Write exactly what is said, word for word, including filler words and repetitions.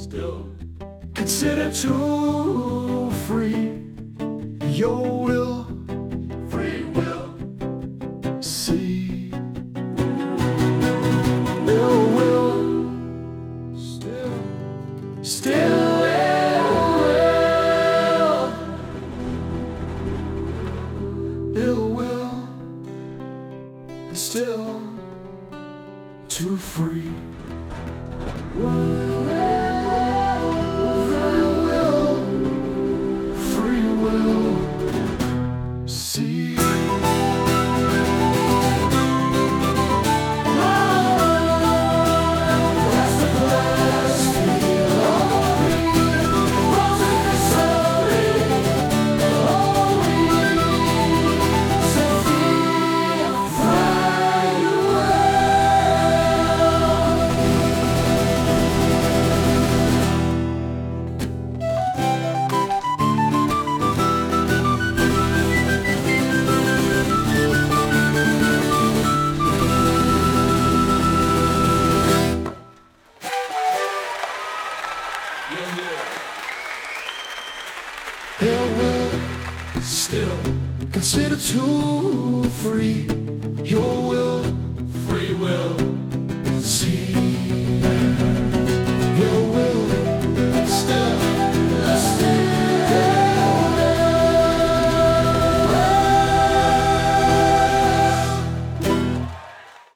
still consider to free your will, free will. See, ill will, still, still ill will, ill will, still too free. Ill will, still consider to free your will, free will.